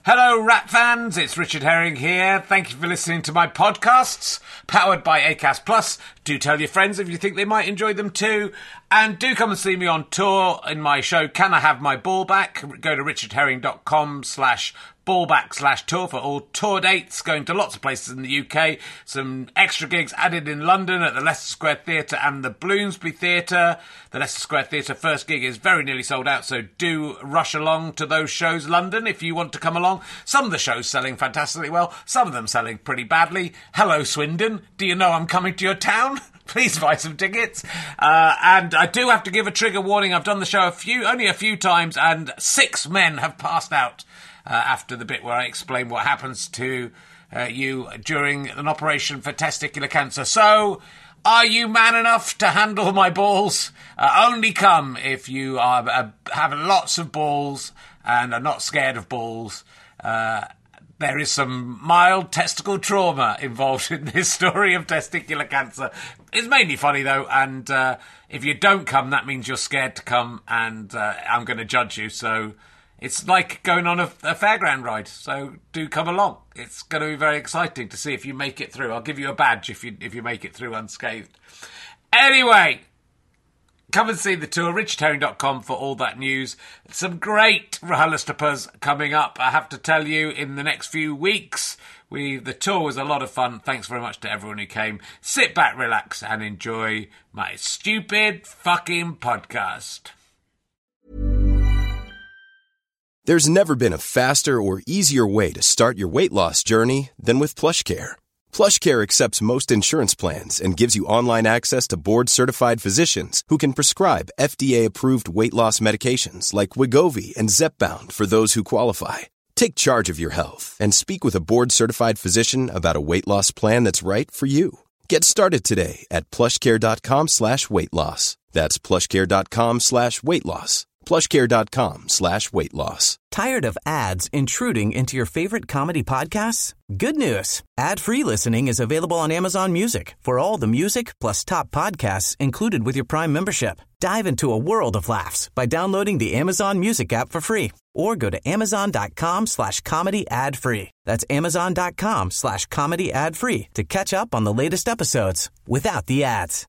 Hello, Rat fans. It's Richard Herring here. Thank you for listening to my podcasts, powered by Acast Plus. Do tell your friends if you think they might enjoy them too. And do come and see me on tour in my show, Can I Have My Ball Back? Go to richardherring.com/ballback/tour for all tour dates, going to lots of places in the UK. Some extra gigs added in London at the Leicester Square Theatre and the Bloomsbury Theatre. The Leicester Square Theatre first gig is very nearly sold out, so do rush along to those shows, London, if you want to come along. Some of the shows selling fantastically well, some of them selling pretty badly. Hello, Swindon. Do you know I'm coming to your town? Please buy some tickets. And I do have to give a trigger warning. I've done the show only a few times, and 6 men have passed out after the bit where I explain what happens to you during an operation for testicular cancer. So, are you man enough to handle my balls? Only come if you have lots of balls and are not scared of balls. There is some mild testicle trauma involved in this story of testicular cancer. It's mainly funny, though, and if you don't come, that means you're scared to come, and I'm going to judge you. So it's like going on a fairground ride, so do come along. It's going to be very exciting to see if you make it through. I'll give you a badge if you make it through unscathed. Anyway, come and see the tour, richardherring.com for all that news. Some great RHLSTPs coming up, I have to tell you, in the next few weeks. The tour was a lot of fun. Thanks very much to everyone who came. Sit back, relax, and enjoy my stupid fucking podcast. There's never been a faster or easier way to start your weight loss journey than with PlushCare. PlushCare accepts most insurance plans and gives you online access to board-certified physicians who can prescribe FDA-approved weight loss medications like Wegovy and Zepbound for those who qualify. Take charge of your health and speak with a board-certified physician about a weight loss plan that's right for you. Get started today at plushcare.com/weight-loss. That's plushcare.com/weight-loss. plushcare.com/weight-loss. Tired of ads intruding into your favorite comedy podcasts? Good news. Ad-free listening is available on Amazon Music for all the music plus top podcasts included with your Prime membership. Dive into a world of laughs by downloading the Amazon Music app for free or go to amazon.com/comedy ad-free. That's amazon.com/comedy ad-free to catch up on the latest episodes without the ads.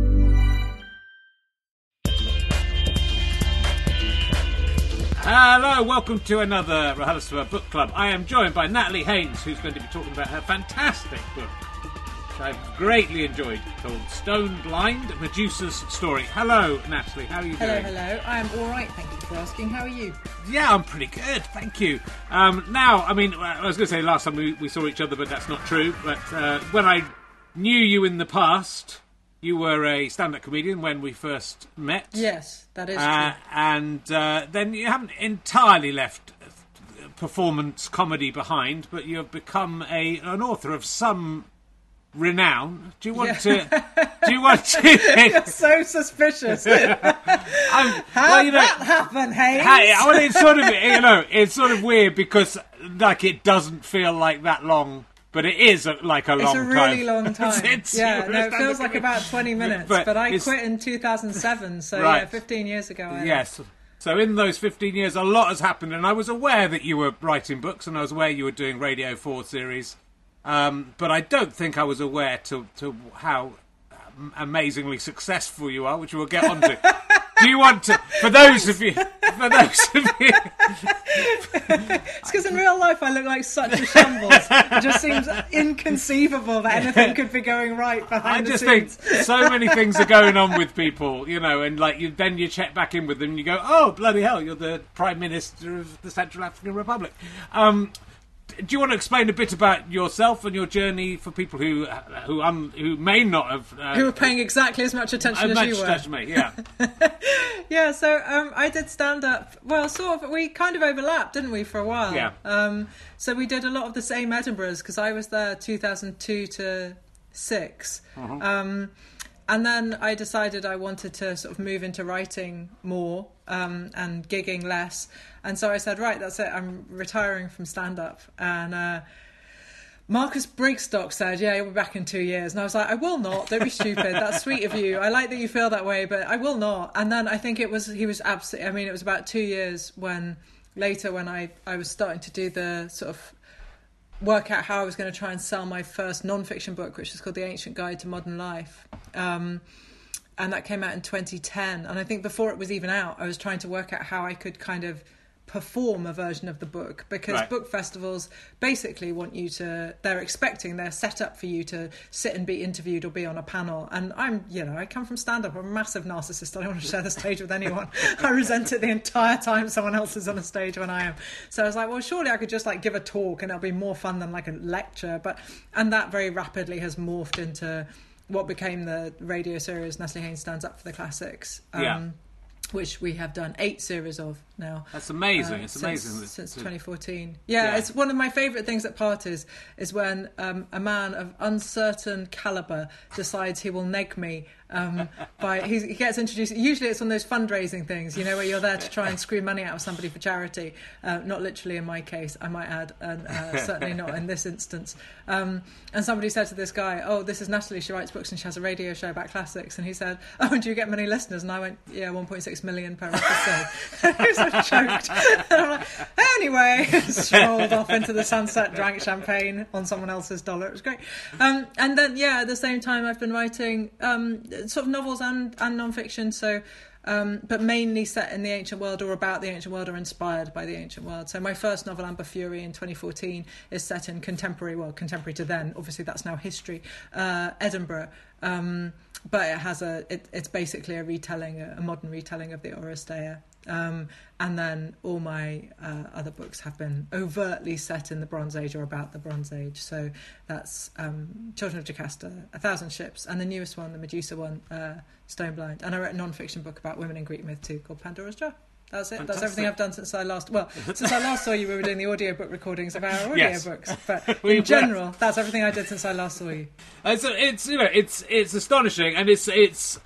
Hello, welcome to another RHLSTP Book Club. I am joined by Natalie Haynes, who's going to be talking about her fantastic book, which I've greatly enjoyed, called Stone Blind, Medusa's Story. Hello, Natalie, how are you doing? Hello. I am all right, thank you for asking. How are you? Yeah, I'm pretty good, thank you. Now, I mean, I was going to say last time we saw each other, but that's not true. But when I knew you in the past, you were a stand-up comedian when we first met. Yes, that is true. And then you haven't entirely left performance comedy behind, but you have become an author of some renown. Do you want to? Do you want to? You're so suspicious. How did that happen, Hayes? Well, it's sort of weird because like it doesn't feel like that long. But it is like a long time. It's a really long time. It feels like about 20 minutes. But I quit in 2007, so right. Yeah, 15 years ago. Yes. So in those 15 years, a lot has happened, and I was aware that you were writing books, and I was aware you were doing Radio 4 series, but I don't think I was aware to how amazingly successful you are, which we'll get onto. Do you want to, for those of you... It's because in real life I look like such a shambles. It just seems inconceivable that anything could be going right behind the scenes. I just think so many things are going on with people, and like then you check back in with them and you go, oh, bloody hell, you're the Prime Minister of the Central African Republic. Do you want to explain a bit about yourself and your journey for people who may not have... who are paying exactly as much attention as you were. As me, yeah. Yeah, so I did stand-up... Well, sort of, we kind of overlapped, didn't we, for a while? Yeah. So we did a lot of the same Edinburghs, because I was there 2002 to 6. Mm-hmm. And then I decided I wanted to sort of move into writing more and gigging less. And so I said, right, that's it. I'm retiring from stand-up. And Marcus Brigstock said, yeah, you'll be back in 2 years. And I was like, I will not. Don't be stupid. That's sweet of you. I like that you feel that way, but I will not. And then I think he was absolutely... I mean, it was about 2 years when later when I was starting to do the sort of work out how I was going to try and sell my first non-fiction book, which is called The Ancient Guide to Modern Life. And that came out in 2010. And I think before it was even out, I was trying to work out how I could kind of perform a version of the book, because book festivals basically want you to, they're set up for you to sit and be interviewed or be on a panel. And I come from stand-up. I'm a massive narcissist. I don't want to share the stage with anyone. I resent it the entire time someone else is on a stage when I am. So I was like, well, surely I could just like give a talk and it'll be more fun than like a lecture. And that very rapidly has morphed into what became the radio series Natalie Haynes Stands Up for the Classics. Which we have done 8 series of now. That's amazing. It's amazing. Since 2014. Yeah, it's one of my favourite things at parties is when a man of uncertain calibre decides he will neg me he gets introduced. Usually it's on those fundraising things, where you're there to try and screw money out of somebody for charity. Not literally in my case, I might add, and certainly not in this instance. And somebody said to this guy, "Oh, this is Natalie. She writes books and she has a radio show about classics." And he said, "Oh, and do you get many listeners?" And I went, "Yeah, 1.6 million per episode." He was sort of choked. And I'm like, anyway, strolled off into the sunset, drank champagne on someone else's dollar. It was great. And then, at the same time, I've been writing sort of novels and non-fiction, so but mainly set in the ancient world or about the ancient world or inspired by the ancient world. So my first novel, Amber Fury, in 2014 is set in contemporary to then, obviously that's now history, Edinburgh, but it has it's basically a modern retelling of the Oresteia. And then all my other books have been overtly set in the Bronze Age or about the Bronze Age. So that's Children of Jocasta, 1,000 Ships, and the newest one, the Medusa one, Stoneblind. And I wrote a non-fiction book about women in Greek myth too, called Pandora's Jar. That's it. Fantastic. That's everything I've done since I last saw you. We were doing the audiobook recordings of our audiobooks. But in general, that's everything I did since I last saw you. So it's astonishing, and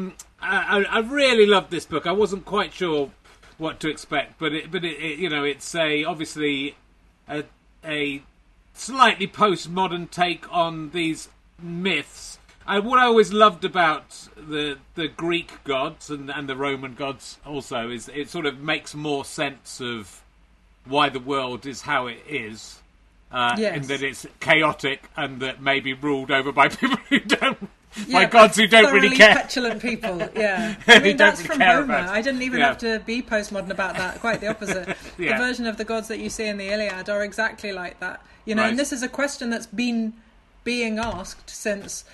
I really loved this book. I wasn't quite sure what to expect, but it's obviously a slightly postmodern take on these myths. What I always loved about the Greek gods and the Roman gods also is it sort of makes more sense of why the world is how it is, in that it's chaotic and that may be ruled over by people who don't. By gods who don't really care. Petulant people, yeah. I mean, that's from Homer. I didn't even have to be postmodern about that. Quite the opposite. The version of the gods that you see in the Iliad are exactly like that. Right. And this is a question that's been being asked since,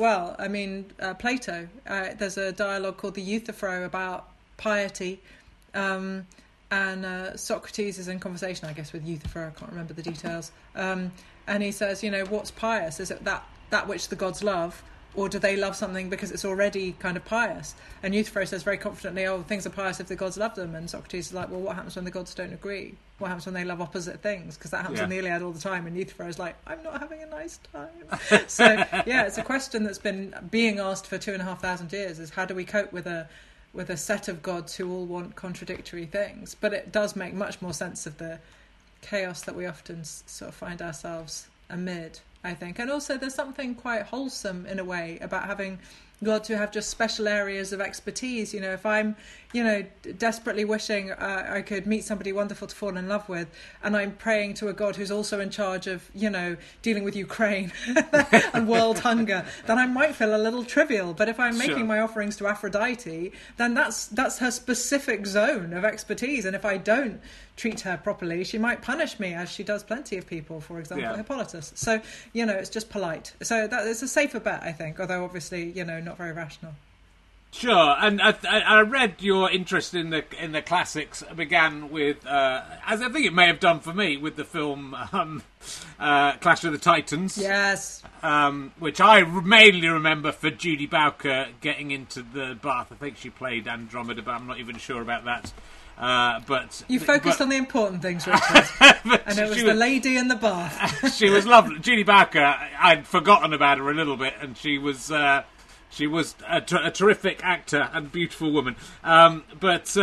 Plato. There's a dialogue called the Euthyphro about piety, and Socrates is in conversation, I guess, with Euthyphro. I can't remember the details. And he says, what's pious? Is it that which the gods love? Or do they love something because it's already kind of pious? And Euthyphro says very confidently, things are pious if the gods love them. And Socrates is like, well, what happens when the gods don't agree? What happens when they love opposite things? Because that happens in the Iliad all the time. And Euthyphro is like, I'm not having a nice time. So, it's a question that's been being asked for 2,500 years, is how do we cope with a set of gods who all want contradictory things? But it does make much more sense of the chaos that we often sort of find ourselves amid, I think. And also there's something quite wholesome in a way about having gods who have just special areas of expertise. If I'm, desperately wishing I could meet somebody wonderful to fall in love with, and I'm praying to a god who's also in charge of, dealing with Ukraine and world hunger, then I might feel a little trivial. But if I'm making my offerings to Aphrodite, then that's her specific zone of expertise. And if I don't treat her properly, she might punish me, as she does plenty of people, for example, Hippolytus. So, it's just polite. So that it's a safer bet, I think, although obviously, not very rational. Sure, and I read your interest in the classics began with, as I think it may have done for me, with the film Clash of the Titans. Yes. Which I mainly remember for Judy Bowker getting into the bath. I think she played Andromeda, but I'm not even sure about that. But you focused on the important things, Richard. And it was the lady in the bath. She was lovely. Judy Bowker, I'd forgotten about her a little bit, and she was a terrific actor and beautiful woman. Because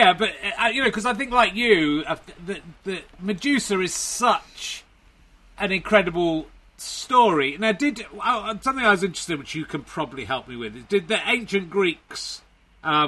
I think like you, the Medusa is such an incredible story. Now, something I was interested in, which you can probably help me with, did the ancient Greeks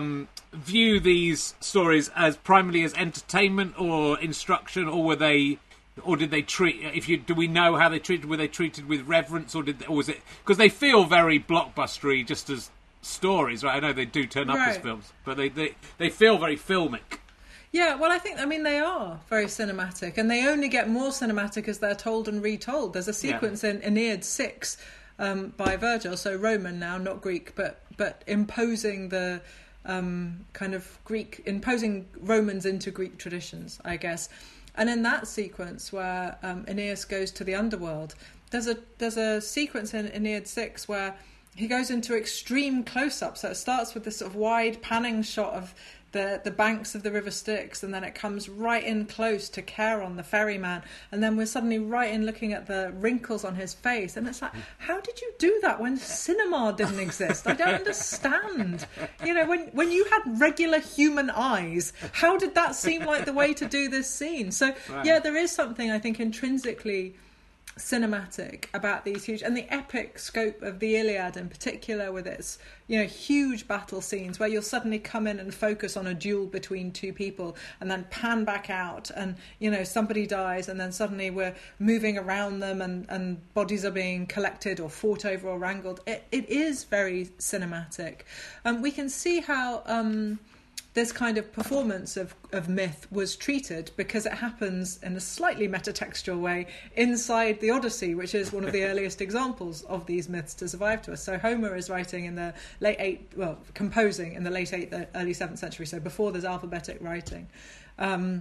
view these stories as primarily as entertainment or instruction, or did they treat? Do we know how they treated? Were they treated with reverence, or was it because they feel very blockbustery just as stories, right? I know they do turn up as films, but they feel very filmic. Yeah, well, I mean, they are very cinematic, and they only get more cinematic as they're told and retold. There's a sequence in Aeneid 6 by Virgil, so Roman now, not Greek, but imposing the kind of imposing Romans into Greek traditions, I guess. And in that sequence where Aeneas goes to the underworld, there's a sequence in Aeneid 6 where he goes into extreme close-up. So it starts with this sort of wide panning shot of the banks of the River Styx, and then it comes right in close to Charon, the ferryman, and then we're suddenly right in looking at the wrinkles on his face, and it's like, how did you do that when cinema didn't exist? I don't understand. You know, when you had regular human eyes, how did that seem like the way to do this scene? So yeah, there is something, I think, intrinsically cinematic about these huge, and the epic scope of the Iliad in particular, with its, you know, huge battle scenes where you'll suddenly come in and focus on a duel between two people and then pan back out, and, you know, somebody dies and then suddenly we're moving around them, and bodies are being collected or fought over or wrangled. It is very cinematic. We can see how this kind of performance of myth was treated, because it happens in a slightly metatextual way inside the Odyssey, which is one of the earliest examples of these myths to survive to us. So Homer is writing in the composing in the late 8th, early 7th century, so before there's alphabetic writing. Although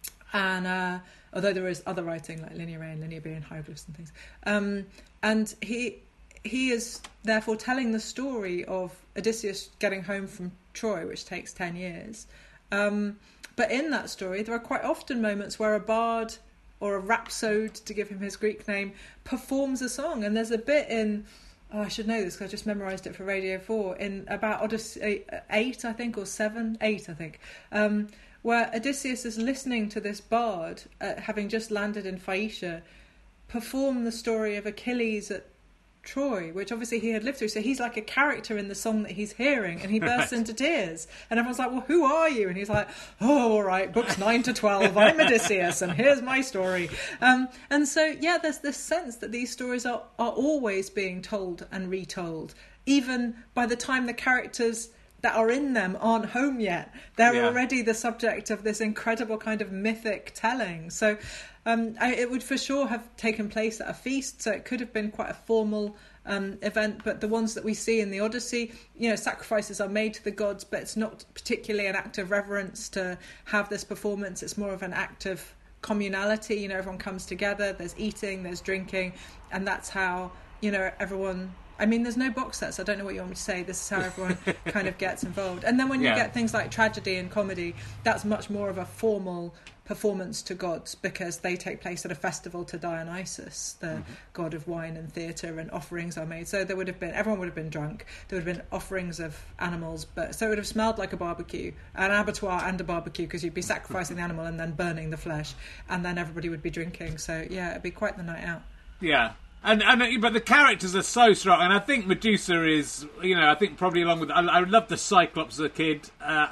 there is other writing like Linear A and Linear B and hieroglyphs and things. And he is therefore telling the story of Odysseus getting home from Troy, which takes 10 years. But in that story, there are quite often moments where a bard or a rhapsode, to give him his Greek name, performs a song. And there's a bit in, I should know this because I just memorised it for Radio 4, in about Odyssey 8, I think, or 7, 8, I think, where Odysseus is listening to this bard, having just landed in Phaeacia, perform the story of Achilles at Troy, which obviously he had lived through. So he's like a character in the song that he's hearing, and he bursts into tears. And everyone's like, well, who are you? And he's like, oh, all right, books 9 to 12, I'm Odysseus, and here's my story. And so, yeah, there's this sense that these stories are always being told and retold, even by the time the characters that are in them aren't home yet. They're already the subject of this incredible kind of mythic telling. So it would for sure have taken place at a feast, so it could have been quite a formal event, but the ones that we see in the Odyssey, you know, sacrifices are made to the gods, but it's not particularly an act of reverence to have this performance. It's more of an act of communality. You know, everyone comes together, there's eating, there's drinking, and that's how, you know, everyone... I mean, there's no box sets. I don't know what you want me to say. This is how everyone kind of gets involved. And then when you get things like tragedy and comedy, that's much more of a formal performance to gods, because they take place at a festival to Dionysus, the god of wine and theatre, and offerings are made. So everyone would have been drunk. There would have been offerings of animals, so it would have smelled like a barbecue, an abattoir and a barbecue, because you'd be sacrificing the animal and then burning the flesh, and then everybody would be drinking. So yeah, it'd be quite the night out. Yeah. But the characters are so strong, and I think Medusa is, you know, I think probably along with... I loved the Cyclops as a kid.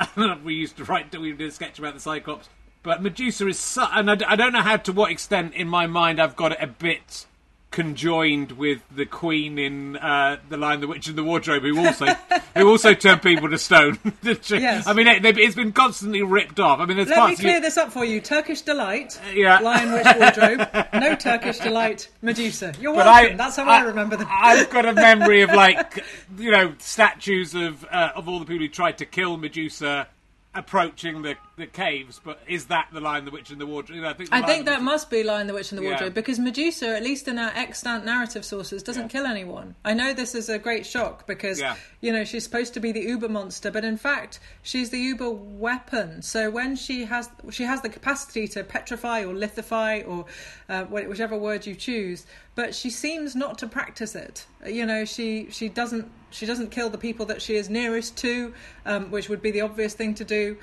We did a sketch about the Cyclops. But Medusa is and I don't know to what extent in my mind I've got it a bit conjoined with the Queen in The Lion, the Witch and the Wardrobe, who also turned people to stone. Yes. I mean, it's been constantly ripped off. I mean, there's Let me clear this up for you. Turkish Delight, Lion, Witch, Wardrobe. No Turkish Delight, Medusa. You're welcome. That's how I remember them. I've got a memory of, like, you know, statues of all the people who tried to kill Medusa approaching the caves, but is that The Lion, the Witch and the Wardrobe? You know, I think that must be Lion, the Witch and the Wardrobe, because Medusa, at least in our extant narrative sources, doesn't kill anyone. I know this is a great shock, because you know, she's supposed to be the uber monster, but in fact she's the uber weapon. So when she has the capacity to petrify or lithify, or whichever word you choose, but she seems not to practice it. You know, she doesn't kill the people that she is nearest to, which would be the obvious thing to do.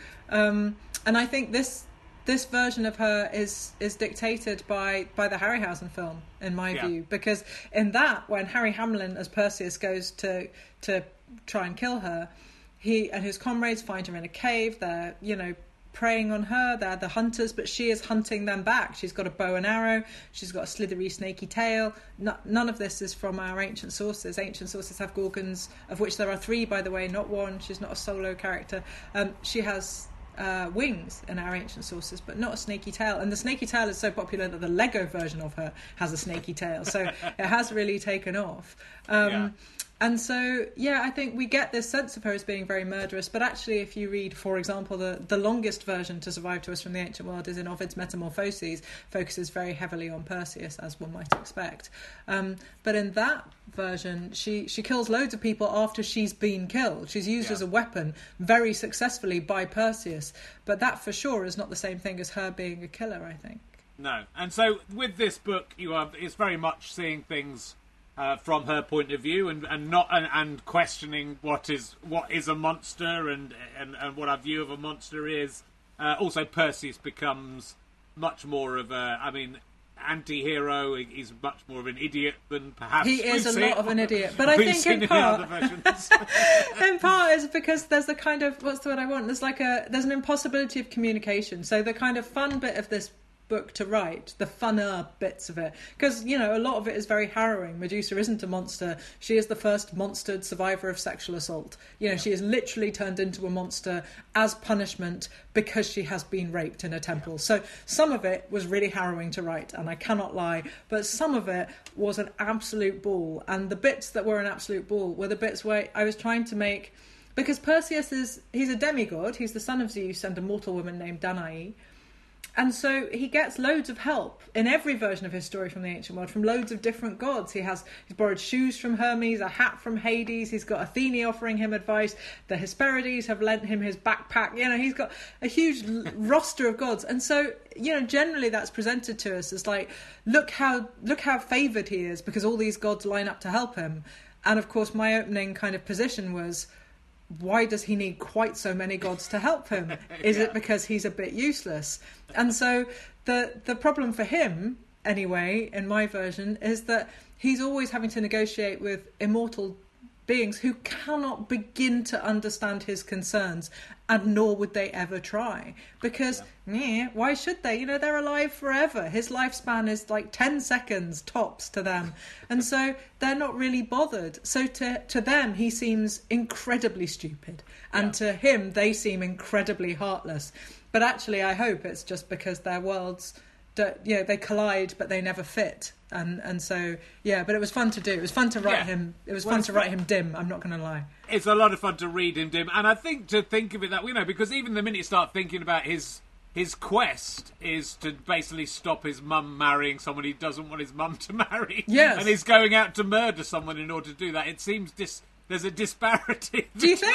And I think this version of her is dictated by the Harryhausen film, in my view, because in that, when Harry Hamlin as Perseus goes to try and kill her, he and his comrades find her in a cave. They're, preying on her. They're the hunters, but she is hunting them back. She's got a bow and arrow. She's got a slithery, snaky tail. None of this is from our ancient sources. Ancient sources have Gorgons, of which there are 3, by the way, not 1. She's not a solo character. She has wings in our ancient sources, but not a snaky tail. And the snaky tail is so popular that the Lego version of her has a snaky tail. So it has really taken off. And so, I think we get this sense of her as being very murderous. But actually, if you read, for example, the longest version to survive to us from the ancient world is in Ovid's Metamorphoses, focuses very heavily on Perseus, as one might expect. But in that version, she kills loads of people after she's been killed. She's used as a weapon very successfully by Perseus. But that, for sure, is not the same thing as her being a killer, I think. No. And so, with this book, it's very much seeing things from her point of view, and questioning what is a monster, and what our view of a monster is. Also, Perseus becomes much more of anti-hero. He's much more of an idiot than perhaps he is a lot of an idiot. But I think in part, in part is because there's a kind of, what's the word I want? There's an impossibility of communication. So the kind of fun bit of this book to write, the funner bits of it, because a lot of it is very harrowing. Medusa isn't a monster. She is the first monstered survivor of sexual assault. She is literally turned into a monster as punishment because she has been raped in a temple. So some of it was really harrowing to write, and I cannot lie, but some of it was an absolute ball. And the bits that were an absolute ball were the bits where I was trying to make, because Perseus he's a demigod, he's the son of Zeus and a mortal woman named Danae. And so he gets loads of help in every version of his story from the ancient world, from loads of different gods. He's borrowed shoes from Hermes, a hat from Hades. He's got Athene offering him advice. The Hesperides have lent him his backpack. He's got a huge roster of gods. And so, generally that's presented to us as like, look how favoured he is because all these gods line up to help him. And of course, my opening kind of position was, why does he need quite so many gods to help him? Is it because he's a bit useless? And so the problem for him, anyway, in my version, is that he's always having to negotiate with immortal beings who cannot begin to understand his concerns, and nor would they ever try. Because, why should they? They're alive forever. His lifespan is like 10 seconds tops to them. And so they're not really bothered. So to them, he seems incredibly stupid. And to him, they seem incredibly heartless. But actually, I hope it's just because their worlds, they collide, but they never fit. And so, but it was fun to do. It was fun to write him. It was fun to write him dim, I'm not going to lie. It's a lot of fun to read him dim. And I think to think of it that, because even the minute you start thinking about his quest is to basically stop his mum marrying someone he doesn't want his mum to marry. Yes. And he's going out to murder someone in order to do that. It seems there's a disparity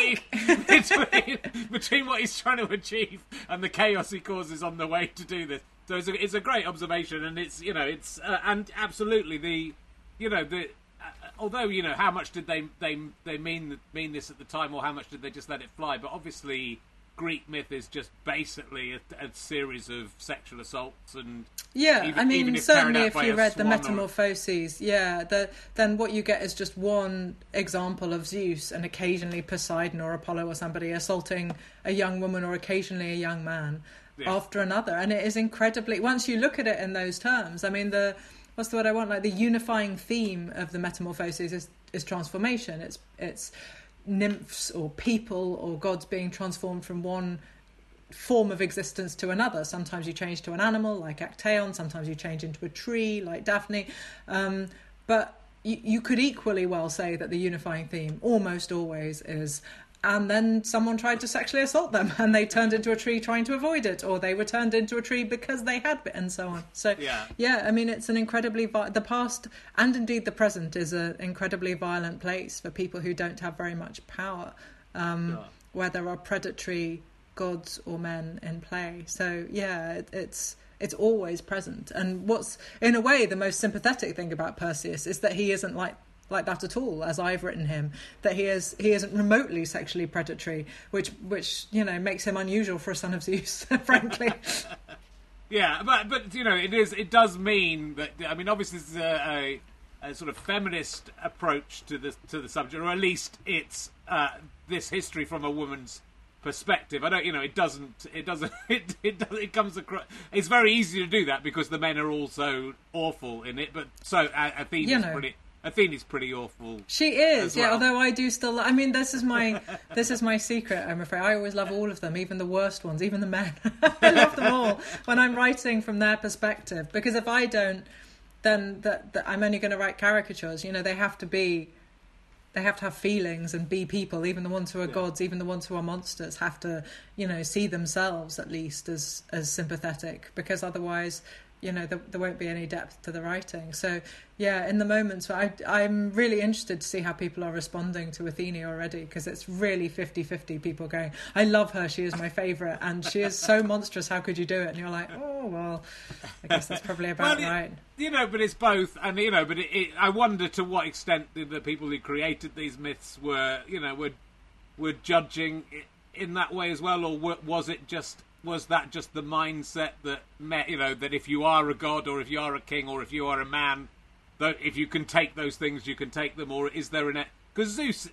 between what he's trying to achieve and the chaos he causes on the way to do this. So it's a great observation, and it's and absolutely although how much did they mean this at the time, or how much did they just let it fly? But obviously, Greek myth is just basically a series of sexual assaults, and even if certainly if you read the Metamorphoses, then what you get is just one example of Zeus and occasionally Poseidon or Apollo or somebody assaulting a young woman or occasionally a young man. After another, and it is incredibly, once you look at it in those terms, what's the word I want, like the unifying theme of the Metamorphoses is transformation. It's nymphs or people or gods being transformed from one form of existence to another. Sometimes you change to an animal like Actaeon, sometimes you change into a tree like Daphne, but you could equally well say that the unifying theme almost always is, and then someone tried to sexually assault them and they turned into a tree trying to avoid it, or they were turned into a tree because they had been, and so on. So it's an incredibly the past and indeed the present is an incredibly violent place for people who don't have very much power, where there are predatory gods or men in play. So it's always present. And what's in a way the most sympathetic thing about Perseus is that he isn't like that at all, as I've written him, that he isn't remotely sexually predatory, which makes him unusual for a son of Zeus, frankly. But it does mean that, obviously this is sort of feminist approach to the subject, or at least it's this history from a woman's perspective. I don't, it comes across. It's very easy to do that because the men are all so awful in it. But so Athene's pretty awful. She is, well. yeah. Although I do still. I mean, this is my secret. I'm afraid I always love all of them, even the worst ones, even the men. I love them all when I'm writing from their perspective. Because if I don't, then I'm only going to write caricatures. They have to have feelings and be people. Even the ones who are gods, even the ones who are monsters, have to, see themselves at least as sympathetic. Because otherwise, there won't be any depth to the writing. So, yeah, in the moments where I'm really interested to see how people are responding to Athene already, because it's really 50-50 people going, I love her, she is my favourite, and she is so monstrous, how could you do it? And you're like, oh, well, I guess that's probably about right. But it's both, and, I wonder to what extent the people who created these myths were judging in that way as well, or was that just the mindset that that if you are a god, or if you are a king, or if you are a man, that if you can take those things, you can take them, or is there because Zeus,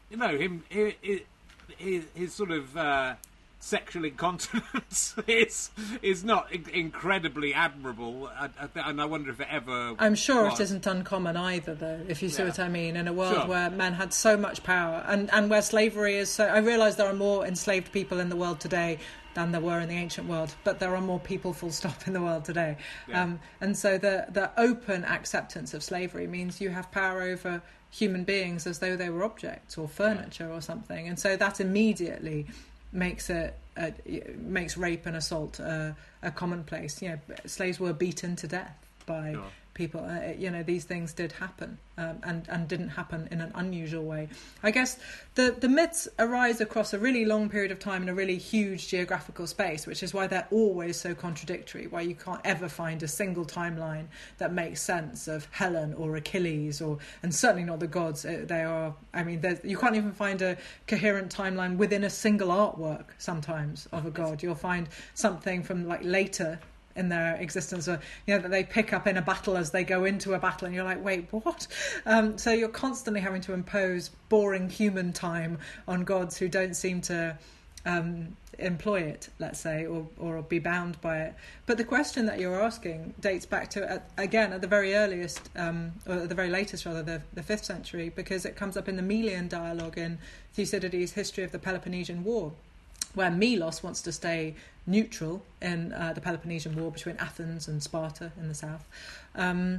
his sort of sexual incontinence is not incredibly admirable, and I wonder if it ever. I'm sure was. It isn't uncommon either, though, if you see what I mean. In a world where men had so much power, and where slavery is so. I realise there are more enslaved people in the world today than there were in the ancient world, but there are more people, full stop, in the world today. Yeah. And so the open acceptance of slavery means you have power over human beings as though they were objects or furniture or something. And so that immediately makes makes rape and assault a commonplace. Slaves were beaten to death by people. These things did happen, and didn't happen in an unusual way. I guess the myths arise across a really long period of time in a really huge geographical space, which is why they're always so contradictory, why you can't ever find a single timeline that makes sense of Helen or Achilles, and certainly not the gods. They are, you can't even find a coherent timeline within a single artwork sometimes of a god. You'll find something from later in their existence, or that they pick up in a battle as they go into a battle, and you're like, wait, what? So you're constantly having to impose boring human time on gods who don't seem to employ it, let's say, or be bound by it. But the question that you're asking dates back to at the very earliest, or at the very latest rather, the 5th century, because it comes up in the Melian dialogue in Thucydides' History of the Peloponnesian War, where Melos wants to stay neutral in the Peloponnesian War between Athens and Sparta in the south. And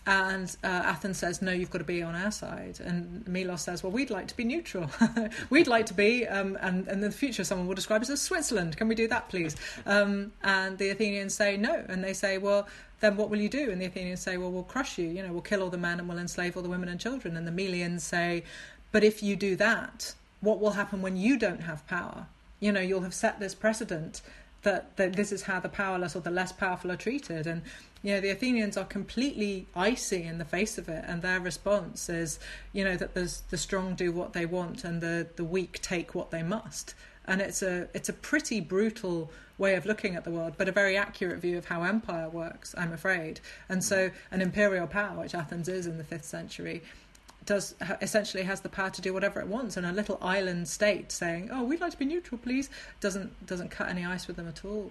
Athens says, no, you've got to be on our side. And Melos says, well, we'd like to be neutral. We'd like to be, and in the future someone will describe us as Switzerland. Can we do that, please? And the Athenians say no. And they say, well, then what will you do? And the Athenians say, well, we'll crush you. We'll kill all the men and we'll enslave all the women and children. And the Melians say, but if you do that, what will happen when you don't have power? You'll have set this precedent that this is how the powerless or the less powerful are treated. And, the Athenians are completely icy in the face of it. And their response is, that the strong do what they want and the weak take what they must. And it's a pretty brutal way of looking at the world, but a very accurate view of how empire works, I'm afraid. And so an imperial power, which Athens is in the 5th century, essentially has the power to do whatever it wants, and a little island state saying, oh, we'd like to be neutral, please, doesn't cut any ice with them at all.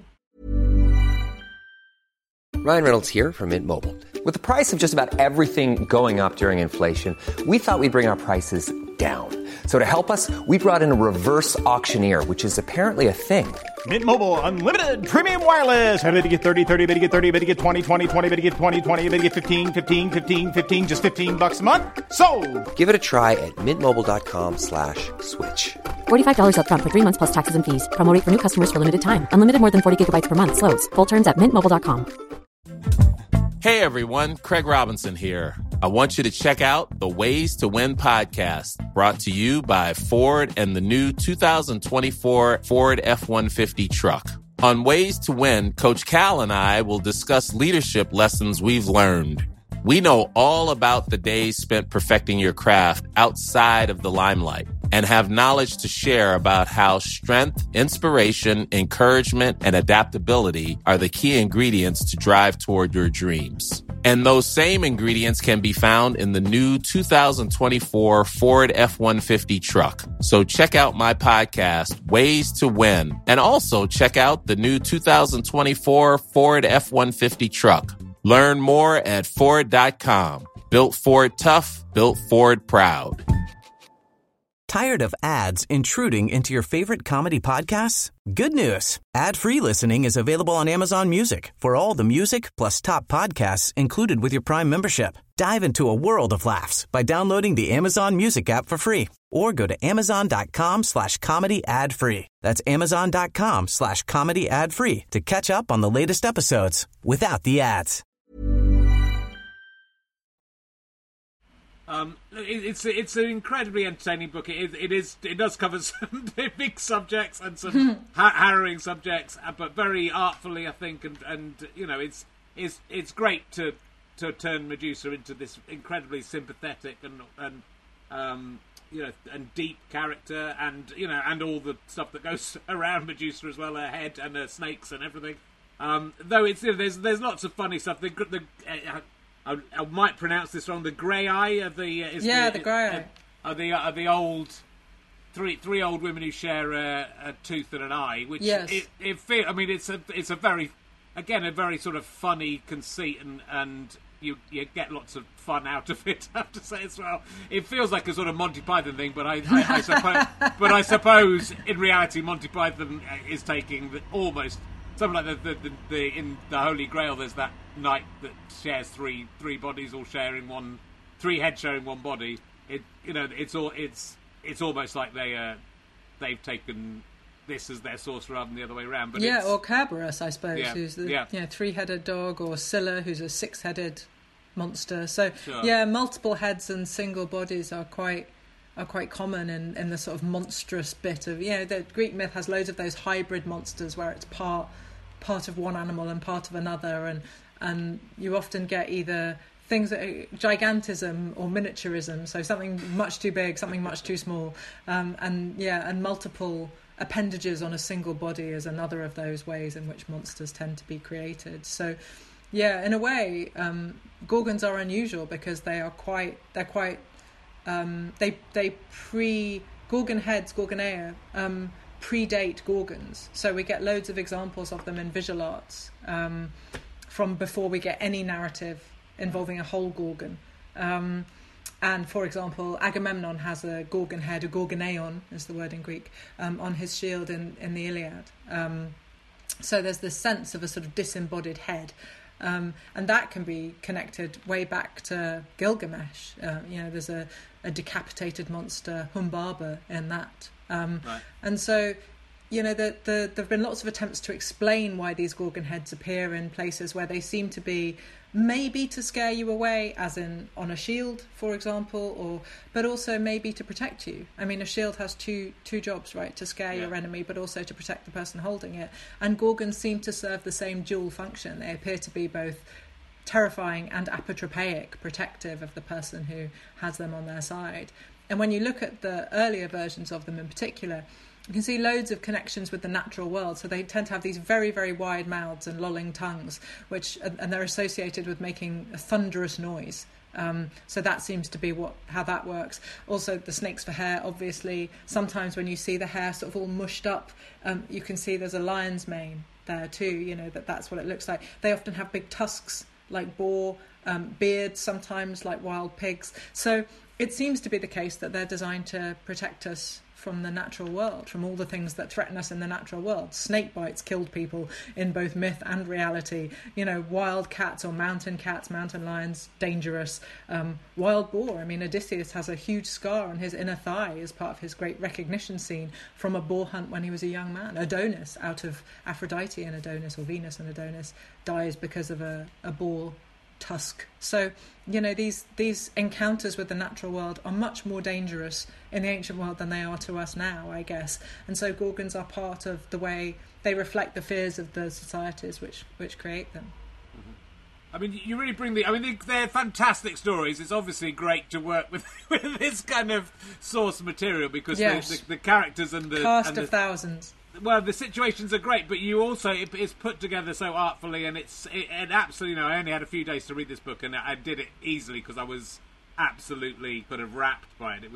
Ryan Reynolds here from Mint Mobile. With the price of just about everything going up during inflation, we thought we'd bring our prices down. So to help us, we brought in a reverse auctioneer, which is apparently a thing. Mint Mobile Unlimited Premium Wireless. How to get 30, 30, bit to get 30, bit to get 20, 20, 20, bit to get 20, 20, bit to get 15, 15, 15, 15, just $15 a month? Sold! Give it a try at mintmobile.com/switch. $45 up front for 3 months plus taxes and fees. Promo rate for new customers for limited time. Unlimited more than 40 gigabytes per month. Slows full terms at mintmobile.com. Hey everyone, Craig Robinson here. I want you to check out the Ways to Win podcast, brought to you by Ford and the new 2024 Ford F-150 truck. On Ways to Win, Coach Cal and I will discuss leadership lessons we've learned. We know all about the days spent perfecting your craft outside of the limelight and have knowledge to share about how strength, inspiration, encouragement, and adaptability are the key ingredients to drive toward your dreams. And those same ingredients can be found in the new 2024 Ford F-150 truck. So check out my podcast, Ways to Win, and also check out the new 2024 Ford F-150 truck. Learn more at Ford.com. Built Ford tough, built Ford proud. Tired of ads intruding into your favorite comedy podcasts? Good news. Ad-free listening is available on Amazon Music for all the music plus top podcasts included with your Prime membership. Dive into a world of laughs by downloading the Amazon Music app for free or go to amazon.com/comedy ad-free. That's amazon.com/comedy ad-free to catch up on the latest episodes without the ads. It's an incredibly entertaining book. It does cover some big subjects and some harrowing subjects, but very artfully, I think. And you know, it's great to turn Medusa into this incredibly sympathetic and you know, and deep character, and you know, and all the stuff that goes around Medusa as well, her head and her snakes and everything. Though it's, you know, there's lots of funny stuff. I might pronounce this wrong. The grey eye of the the grey eye are the old three old women who share a tooth and an eye. Which I mean, it's a very, again, a very sort of funny conceit, and you get lots of fun out of it. I have to say as well. It feels like a sort of Monty Python thing, but I suppose in reality Monty Python is taking almost. Something like the in the Holy Grail, there's that knight that shares three bodies, all sharing three heads sharing one body. It's almost like they've taken this as their source rather than the other way around. But or Cerberus, I suppose, who's the three-headed dog, or Scylla, who's a six-headed monster. So multiple heads and single bodies are quite common in the sort of monstrous bit of, the Greek myth has loads of those hybrid monsters where it's part of one animal and part of another, and you often get either things that are gigantism or miniaturism, so something much too big, something much too small, and multiple appendages on a single body is another of those ways in which monsters tend to be created. So in a way, Gorgons are unusual because they Gorgon heads, Gorgonea, predate Gorgons. So we get loads of examples of them in visual arts from before we get any narrative involving a whole Gorgon. And for example, Agamemnon has a Gorgon head, a Gorgoneon is the word in Greek, on his shield in the Iliad. So there's this sense of a sort of disembodied head. And that can be connected way back to Gilgamesh. There's a decapitated monster, Humbaba, in that. Right. And so, there have been lots of attempts to explain why these Gorgon heads appear in places where they seem to be maybe to scare you away, as in on a shield, for example, but also maybe to protect you. I mean, a shield has two jobs, right? To scare your enemy, but also to protect the person holding it. And Gorgons seem to serve the same dual function. They appear to be both terrifying and apotropaic, protective of the person who has them on their side. And when you look at the earlier versions of them in particular, you can see loads of connections with the natural world. So they tend to have these very, very wide mouths and lolling tongues, and they're associated with making a thunderous noise. So that seems to be how that works. Also, the snakes for hair, obviously. Sometimes when you see the hair sort of all mushed up, you can see there's a lion's mane there too, that's what it looks like. They often have big tusks like boar, beards sometimes like wild pigs. So it seems to be the case that they're designed to protect us from the natural world, from all the things that threaten us in the natural world. Snake bites killed people in both myth and reality. Wild cats or mountain cats, mountain lions, dangerous. Wild boar. I mean, Odysseus has a huge scar on his inner thigh as part of his great recognition scene from a boar hunt when he was a young man. Adonis, out of Aphrodite and Adonis, or Venus and Adonis, dies because of a boar tusk. So, these encounters with the natural world are much more dangerous in the ancient world than they are to us now, I guess. And so Gorgons are part of the way they reflect the fears of the societies which create them. I mean, you really bring they're fantastic stories. It's obviously great to work with this kind of source material because the characters and the cast of thousands. well, the situations are great, but you also it's put together so artfully, and it absolutely. I only had a few days to read this book, and I did it easily because I was absolutely sort of rapt by it.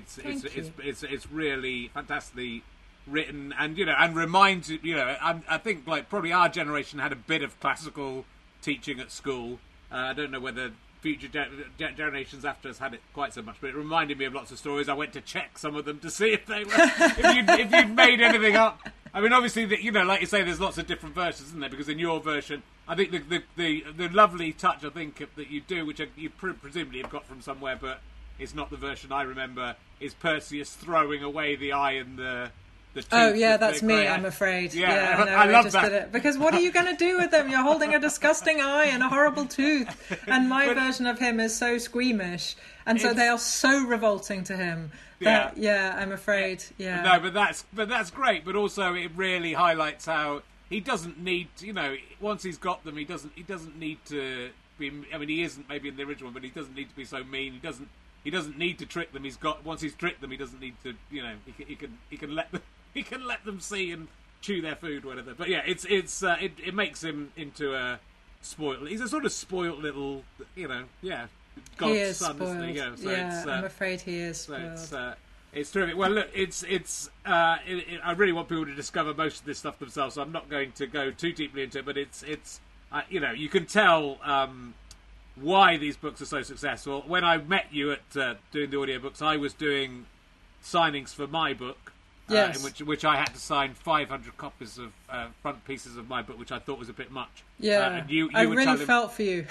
It's really fantastically written, and and reminds I think like probably our generation had a bit of classical teaching at school. I don't know whether future generations after us had it quite so much, but it reminded me of lots of stories. I went to check some of them to see if they were if you'd made anything up. I mean, obviously, like you say, there's lots of different versions, isn't there? Because in your version, I think the lovely touch I think that you do, which you presumably have got from somewhere, but it's not the version I remember, is Perseus throwing away the eye and the oh yeah, that's me. I'm afraid. Yeah, no, I love just that. Did it. Because what are you going to do with them? You're holding a disgusting eye and a horrible tooth. And my version of him is so squeamish, and so they are so revolting to him. That, I'm afraid. Yeah. No, but that's great. But also, it really highlights how he doesn't need. Once he's got them, he doesn't need to be. I mean, he isn't maybe in the original, but he doesn't need to be so mean. He doesn't need to trick them. Once he's tricked them, he doesn't need to. He can let them. He can let them see and chew their food, whatever. But yeah, it makes him into a spoiled. He's a sort of spoiled little, God's son, spoiled. Isn't he? So I'm afraid he is spoiled. It's terrific. Well, look, I really want people to discover most of this stuff themselves. So I'm not going to go too deeply into it, but you can tell why these books are so successful. When I met you at doing the audiobooks, I was doing signings for my book. Yes. In which I had to sign 500 copies of front pieces of my book, which I thought was a bit much. Yeah, and I really felt for you.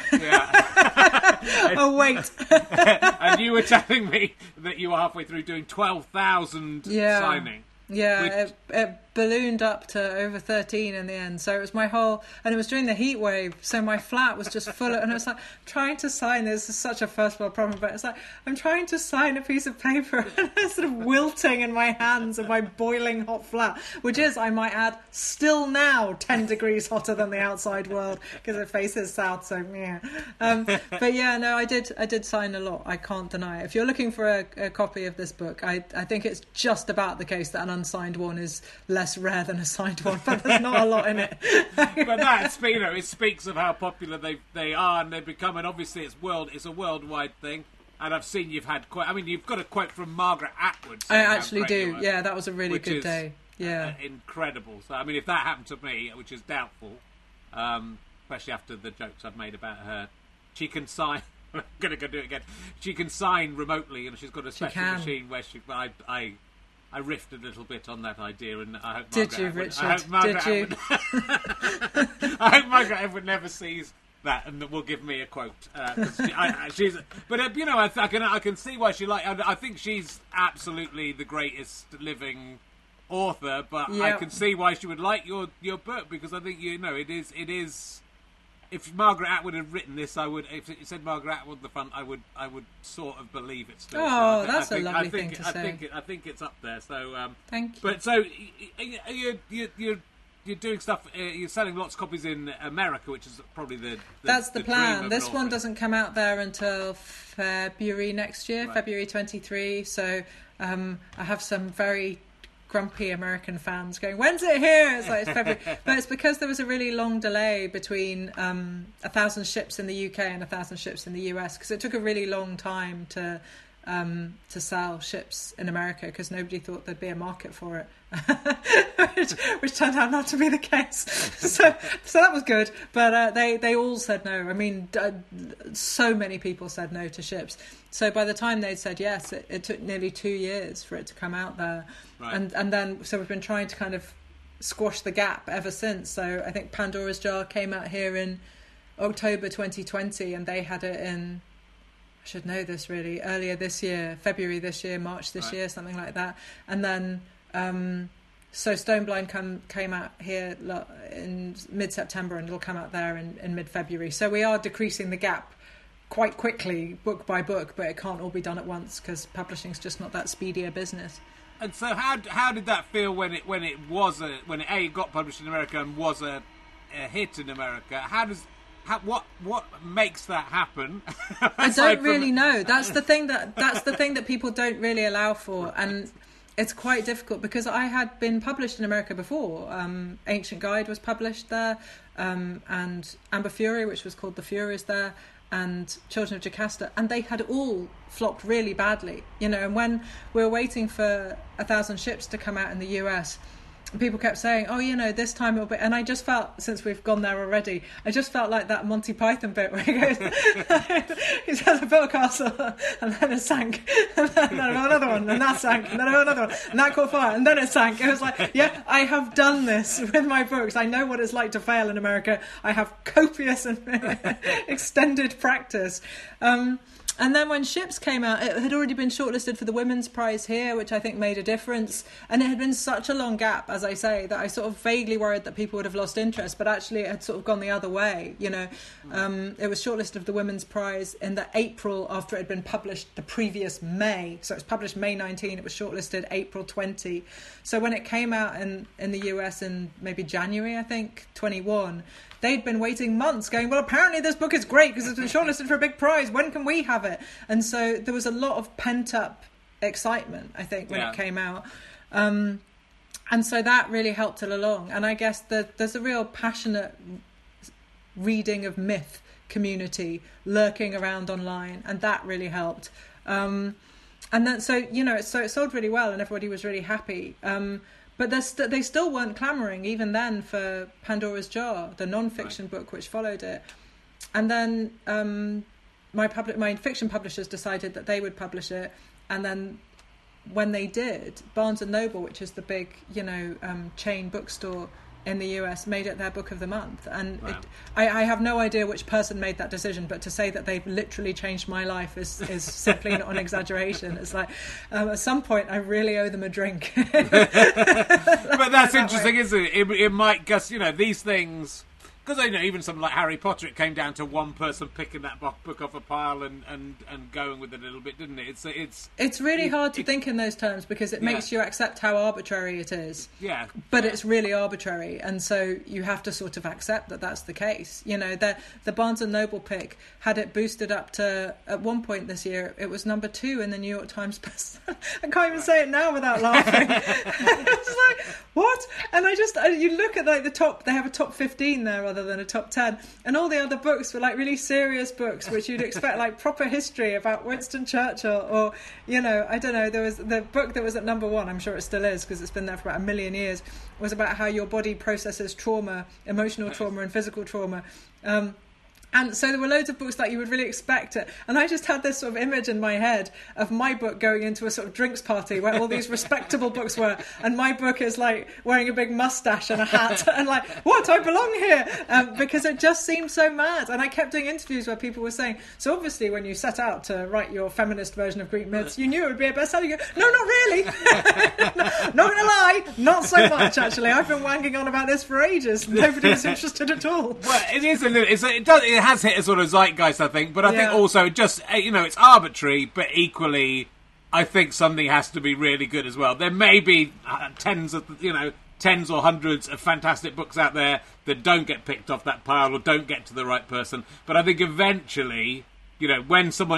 Yeah. Oh, wait. And you were telling me that you were halfway through doing 12,000 signing. Yeah, it ballooned up to over 13 in the end. So it was and it was during the heat wave. So my flat was just full of, and I was like, trying to sign, this is such a first world problem, but it's like, I'm trying to sign a piece of paper and it's sort of wilting in my hands in my boiling hot flat, which is, I might add, still now 10 degrees hotter than the outside world because it faces south. So yeah. But yeah, no, I did sign a lot. I can't deny it. If you're looking for a copy of this book, I think it's just about the case that an unsigned one is less rare than a signed one, but there's not a lot in it. But that's, it speaks of how popular they are, and they've become, and obviously it's a worldwide thing. And I've seen you've got a quote from Margaret Atwood. I actually do. Yeah, that was a really good day. Yeah, incredible. So if that happened to me, which is doubtful, especially after the jokes I've made about her, she can sign. I'm gonna go do it again. She can sign remotely, and she's got a special machine where I riffed a little bit on that idea, and I hope Margaret Atwood never sees that, and will give me a quote. I can see why she I think she's absolutely the greatest living author, but I can see why she would like your book, because I think it is. If Margaret Atwood had written this, if it said Margaret Atwood on the front, I would sort of believe it still. Oh, so that's a lovely thing to say. I think it's up there. So thank you. But so you're doing stuff. You're selling lots of copies in America, which is probably that's the plan. This one doesn't come out there until February next year, right. February 23. So I have some very grumpy American fans going, when's it here? It's like, it's February. But it's because there was a really long delay between 1,000 ships in the UK and 1,000 ships in the US, because it took a really long time to sell ships in America, because nobody thought there'd be a market for it, which turned out not to be the case. So that was good, but they all said no. I mean, so many people said no to ships. So by the time they'd said yes, it took nearly 2 years for it to come out there. Right. And then so we've been trying to kind of squash the gap ever since. So I think Pandora's Jar came out here in October 2020, and they had it in, I should know this really, earlier this year, February this year, March this year, something like that. And then so Stoneblind came out here in mid-September, and it'll come out there in mid-February. So we are decreasing the gap quite quickly, book by book, but it can't all be done at once because publishing's just not that speedy a business. And so how did that feel when it got published in America and was a hit in America? What makes that happen? I don't really know. That's the thing that people don't really allow for. And it's quite difficult because I had been published in America before. Ancient Guide was published there, and Amber Fury, which was called The Furies there, and Children of Jocasta, and they had all flopped really badly, you know. And when we were waiting for 1,000 Ships to come out in the US, people kept saying, oh, you know, this time it'll be... And I just felt, since we've gone there already, I just felt like that Monty Python bit where he goes, he says I built a castle, and then it sank, and then another one, and that sank, and then another one, and that caught fire, and then it sank. It was like, yeah, I have done this with my books. I know what it's like to fail in America. I have copious and extended practice. And then when Ships came out, it had already been shortlisted for the Women's Prize here, which I think made a difference. And it had been such a long gap, as I say, that I sort of vaguely worried that people would have lost interest, but actually it had sort of gone the other way, you know. It was shortlisted for the Women's Prize in the April after it had been published the previous May. So it was published May 19, it was shortlisted April 20. So when it came out in the US in maybe January, I think, 21... they'd been waiting months going, well, apparently this book is great because it's been shortlisted for a big prize. When can we have it? And so there was a lot of pent-up excitement, I think, when it came out. And so that really helped it along. And I guess there's a real passionate reading of myth community lurking around online, and that really helped. And then, so, you know, it sold really well and everybody was really happy. But they still weren't clamouring, even then, for Pandora's Jar, the non-fiction book which followed it. And then my fiction publishers decided that they would publish it. And then when they did, Barnes & Noble, which is the big, you know, chain bookstore in the US, made it their book of the month. And I have no idea which person made that decision, but to say that they've literally changed my life is simply not an exaggeration. It's like, at some point, I really owe them a drink. But that's interesting, isn't it? It might just, you know, these things... Because, you know, even something like Harry Potter, it came down to one person picking that book off a pile and going with it a little bit, didn't it? It's really hard to think in those terms because it makes you accept how arbitrary it is. Yeah. But it's really arbitrary, and so you have to sort of accept that that's the case. You know, the Barnes & Noble pick had it boosted up to, at one point this year, it was number 2 in the New York Times bestseller. I can't even say it now without laughing. It's like, what? And you look at like the top, they have a top 15 there rather than a top 10, and all the other books were like really serious books which you'd expect, like proper history about Winston Churchill, or, you know, I don't know, there was the book that was at number 1, I'm sure it still is because it's been there for about 1 million years, was about how your body processes trauma, emotional trauma and physical trauma. And so there were loads of books that you would really expect it. And I just had this sort of image in my head of my book going into a sort of drinks party where all these respectable books were. And my book is like wearing a big mustache and a hat and like, what, I belong here? Because it just seemed so mad. And I kept doing interviews where people were saying, so obviously when you set out to write your feminist version of Greek myths, you knew it would be a bestseller. You go, no, not really. Not going to lie. Not so much, actually. I've been wanking on about this for ages. Nobody was interested at all. Well, it is a little... It has hit a sort of zeitgeist, I think, but I think also just, you know, it's arbitrary, but equally I think something has to be really good as well. There may be tens or hundreds of fantastic books out there that don't get picked off that pile or don't get to the right person, but I think eventually, you know,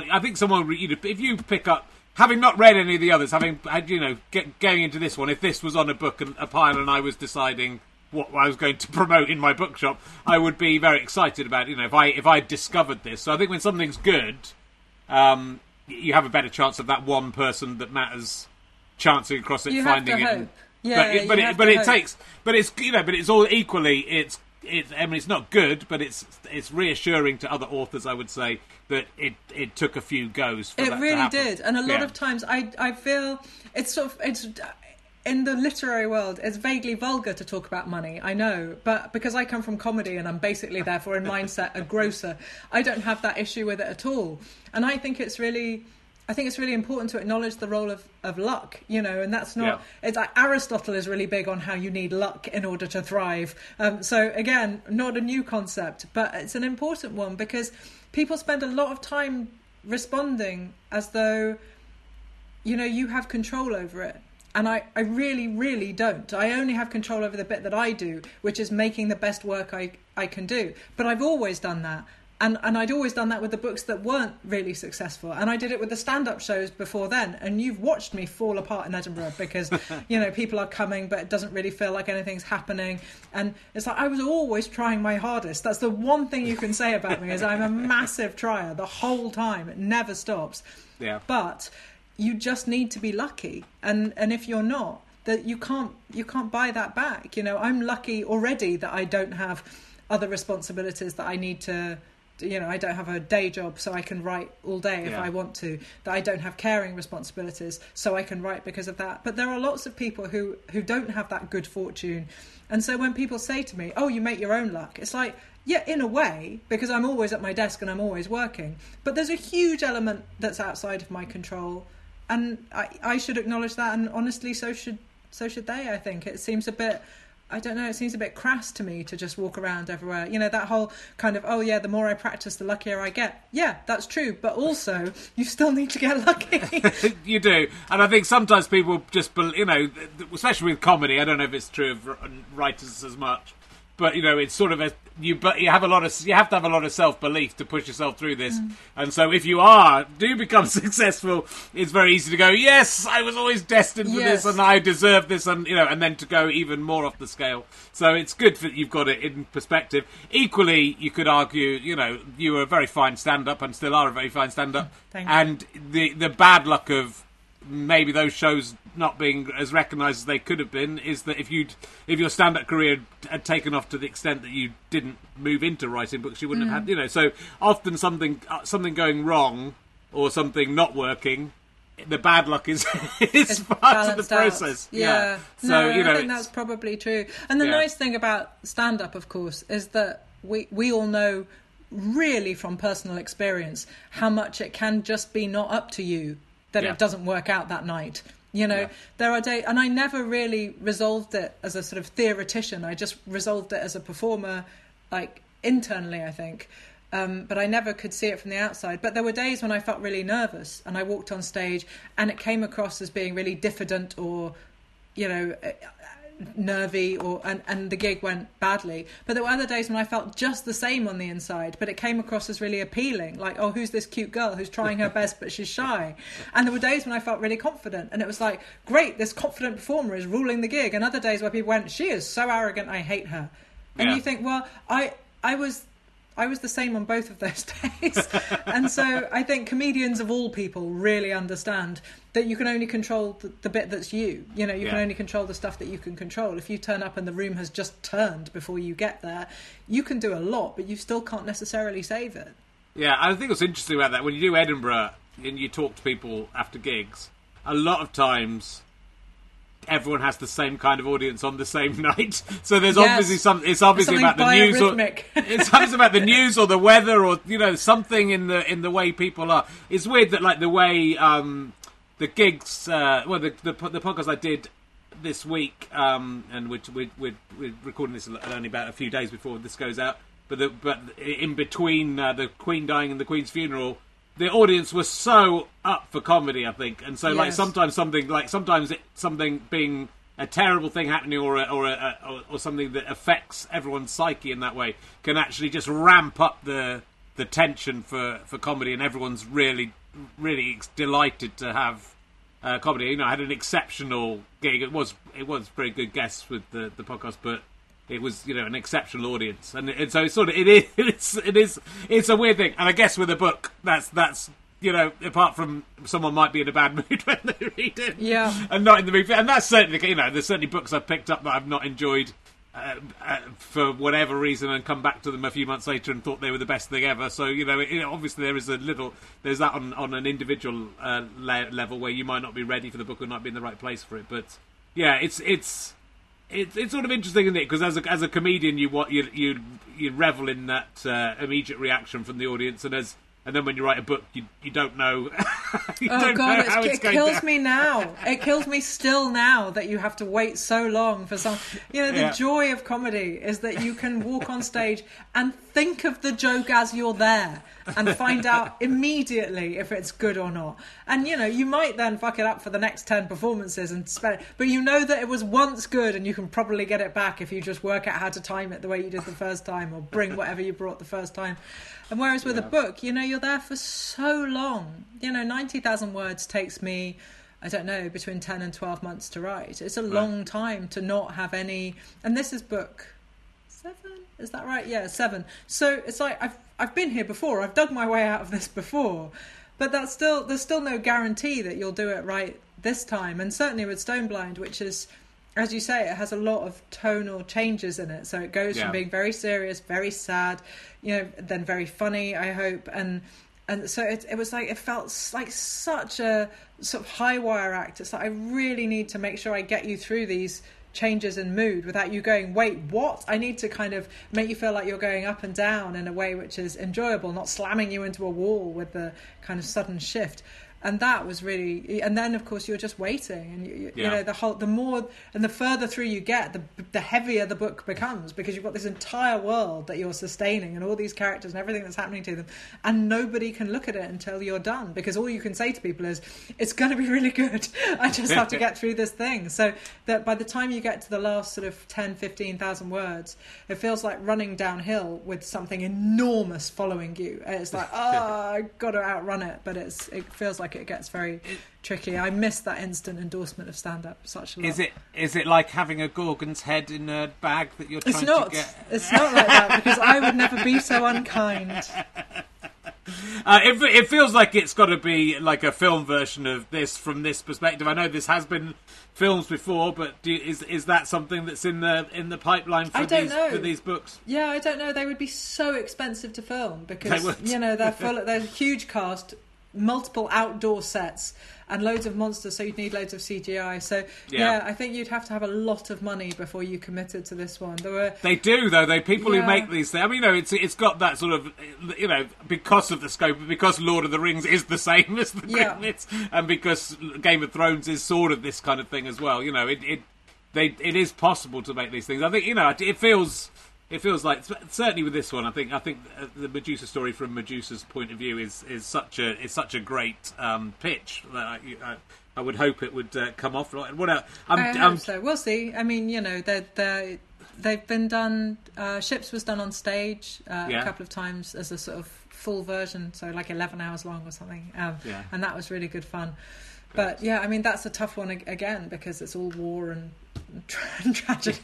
if you pick up, having not read any of the others, having, you know, going into this one, if this was on a book and a pile and I was deciding what I was going to promote in my bookshop, I would be very excited about, you know, if I discovered this. So I think when something's good, you have a better chance of that one person that matters chancing across it, finding it. But it's all equally, I mean, it's not good, but it's reassuring to other authors, I would say, that it took a few goes for that to happen. It really did, and a lot of times I feel it's in the literary world, it's vaguely vulgar to talk about money, I know, but because I come from comedy and I'm basically, therefore, in mindset, a grocer, I don't have that issue with it at all. And I think it's really important to acknowledge the role of luck, you know, and that's not... Yeah. It's like Aristotle is really big on how you need luck in order to thrive. So, again, not a new concept, but it's an important one because people spend a lot of time responding as though, you know, you have control over it. And I really, really don't. I only have control over the bit that I do, which is making the best work I can do. But I've always done that. And I'd always done that with the books that weren't really successful. And I did it with the stand-up shows before then. And you've watched me fall apart in Edinburgh because, people are coming, but it doesn't really feel like anything's happening. And it's like I was always trying my hardest. That's the one thing you can say about me is I'm a massive trier the whole time. It never stops. Yeah. But you just need to be lucky. And if you're not, that you can't buy that back. I'm lucky already that I don't have other responsibilities that I need to... I don't have a day job, so I can write all day if I want to. That I don't have caring responsibilities, so I can write because of that. But there are lots of people who don't have that good fortune. And so when people say to me, oh, you make your own luck, it's like, yeah, in a way, because I'm always at my desk and I'm always working. But there's a huge element that's outside of my control. And I should acknowledge that. And honestly, so should they, I think. It seems a bit... I don't know, it seems a bit crass to me to just walk around everywhere. That whole kind of, oh yeah, the more I practice, the luckier I get. Yeah, that's true. But also, you still need to get lucky. You do. And I think sometimes people just, especially with comedy, I don't know if it's true of writers as much, but, it's sort of you have to have a lot of self-belief to push yourself through this. And so if you do become successful, it's very easy to go, yes, I was always destined for this and I deserve this, and and then to go even more off the scale. So it's good that you've got it in perspective. Equally, you could argue, you were a very fine stand-up and still are a very fine stand-up. Thank you. And the bad luck of maybe those shows not being as recognised as they could have been is that if your stand-up career had taken off to the extent that you didn't move into writing books, you wouldn't have had, so often something going wrong or something not working, the bad luck is part of the process. Out. Yeah. So, I think that's probably true. And the nice thing about stand-up, of course, is that we all know really from personal experience how much it can just be not up to you that it doesn't work out that night. There are days, and I never really resolved it as a sort of theoretician. I just resolved it as a performer, like internally, I think. But I never could see it from the outside. But there were days when I felt really nervous and I walked on stage and it came across as being really diffident or, nervy and the gig went badly. But there were other days when I felt just the same on the inside, but it came across as really appealing, like, oh, who's this cute girl who's trying her best but she's shy. And there were days when I felt really confident and it was like, great, this confident performer is ruling the gig. And other days where people went, she is so arrogant, I hate her. And you think, well, I was the same on both of those days. And so I think comedians of all people really understand that you can only control the bit that's you. You can only control the stuff that you can control. If you turn up and the room has just turned before you get there, you can do a lot, but you still can't necessarily save it. Yeah, I think what's interesting about that, when you do Edinburgh and you talk to people after gigs, a lot of times everyone has the same kind of audience on the same night. So there's obviously it's obviously about the news, or it's obviously about the news or the weather, or something in the way people are. It's weird that like the way the gigs, the podcast I did this week, and we're recording this only about a few days before this goes out. But in between the Queen dying and the Queen's funeral, the audience was so up for comedy, I think, and so like sometimes something being a terrible thing happening or something that affects everyone's psyche in that way can actually just ramp up the tension for comedy, and everyone's really delighted to have comedy. I had an exceptional gig. It was very good guests with the podcast, but it was an exceptional audience, and so it's sort of it's a weird thing. And I guess with a book, that's apart from someone might be in a bad mood when they read it, and not in the mood, and that's certainly there's certainly books I've picked up that I've not enjoyed for whatever reason, and come back to them a few months later and thought they were the best thing ever. So obviously there's that on an individual level where you might not be ready for the book or not be in the right place for it. But yeah, it's sort of interesting, isn't it? Because as a comedian, you revel in that immediate reaction from the audience, and as and then when you write a book, you don't know. It kills me now. It kills me still now that you have to wait so long for some. The joy of comedy is that you can walk on stage and think of the joke as you're there and find out immediately if it's good or not. And you might then fuck it up for the next 10 performances and spend it, but you know that it was once good, and you can probably get it back if you just work out how to time it the way you did the first time, or bring whatever you brought the first time. And whereas with a book, you're there for so long. 90,000 words takes me, I don't know, between 10 and 12 months to write. It's a long time to not have any. And this is book 7, is that right? Yeah, 7. So it's like I've been here before. I've dug my way out of this before, but there's still no guarantee that you'll do it right this time. And certainly with Stoneblind, which is, as you say, it has a lot of tonal changes in it. So it goes from being very serious, very sad, then very funny, I hope. And so it was like, it felt like such a sort of high wire act. It's like, I really need to make sure I get you through these changes in mood without you going, wait, what? I need to kind of make you feel like you're going up and down in a way which is enjoyable, not slamming you into a wall with the kind of sudden shift. And that was really, and then of course you're just waiting, and the more and the further through you get, the heavier the book becomes, because you've got this entire world that you're sustaining and all these characters and everything that's happening to them, and nobody can look at it until you're done, because all you can say to people is, it's going to be really good. I just have to get through this thing. So that by the time you get to the last sort of 10,000-15,000 words, it feels like running downhill with something enormous following you. It's like, I've got to outrun it, but it feels like it gets very tricky. I miss that instant endorsement of stand-up such a lot. Is it like having a Gorgon's head in a bag that you're trying to get? It's not like that, because I would never be so unkind. It feels like it's got to be like a film version of this from this perspective. I know this has been films before, but is that something that's in the pipeline for these books? Yeah, I don't know. They would be so expensive to film, because they're full. There's a huge cast, multiple outdoor sets, and loads of monsters, so you'd need loads of CGI. So I think you'd have to have a lot of money before you committed to this one. They do, though. People who make these things, I mean, it's got that sort of, because of the scope, because Lord of the Rings is the same as the Grimmets, and because Game of Thrones is sort of this kind of thing as well. It is possible to make these things. I think it feels like, certainly with this one, I think the Medusa story from Medusa's point of view is such a great pitch that I would hope it would come off. What else? I hope so. We'll see. I mean, they've been done. Ships was done on stage a couple of times as a sort of full version, so like 11 hours long or something, and that was really good fun. But yeah, I mean, that's a tough one again, because it's all war and tragedy.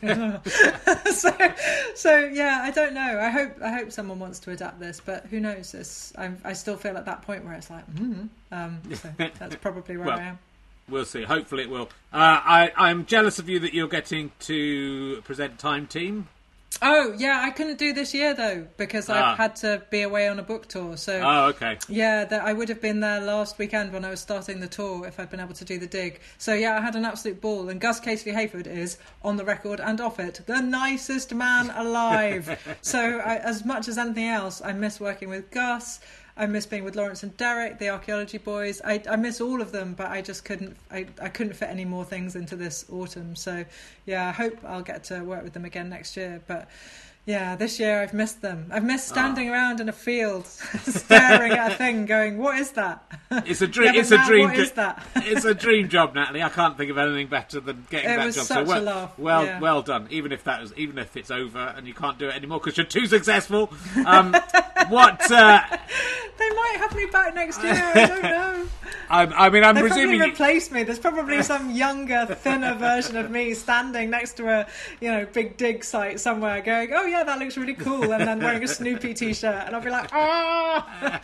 so yeah, I don't know. I hope someone wants to adapt this, but who knows? I still feel at that point where it's like, so that's probably where I am. We'll see. Hopefully it will. I'm jealous of you that you're getting to present Time Team. Oh, yeah, I couldn't do this year, though, because I've had to be away on a book tour. So, okay. Yeah, I would have been there last weekend when I was starting the tour if I'd been able to do the dig. So, yeah, I had an absolute ball. And Gus Casely-Hayford is, on the record and off it, the nicest man alive. So, as much as anything else, I miss working with Gus. I miss being with Lawrence and Derek, the archaeology boys. I miss all of them, but I just couldn't. I couldn't fit any more things into this autumn. So yeah, I hope I'll get to work with them again next year. But yeah, this year I've missed them. I've missed standing around in a field, staring at a thing, going, "What is that?" It's a dream. It's a dream. What is that? It's a dream job, Natalie. I can't think of anything better than getting that job. It was such a laugh. Well done. Even if it's over and you can't do it anymore because you're too successful. What? They might have me back next year. I don't know. I'm they presuming probably replace me. There's probably some younger, thinner version of me standing next to a big dig site somewhere, going, "Oh yeah, that looks really cool," and then wearing a Snoopy t-shirt, and I'll be like, "Ah."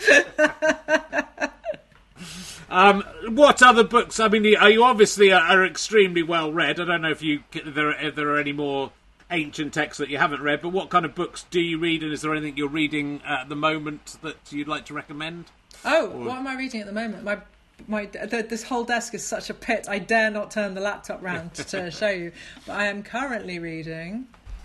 What other books? I mean, you obviously are extremely well read. I don't know if there are any more ancient texts that you haven't read, but what kind of books do you read, and is there anything you're reading at the moment that you'd like to recommend? What am I reading at the moment? This whole desk is such a pit. I dare not turn the laptop round to show you. But I am currently reading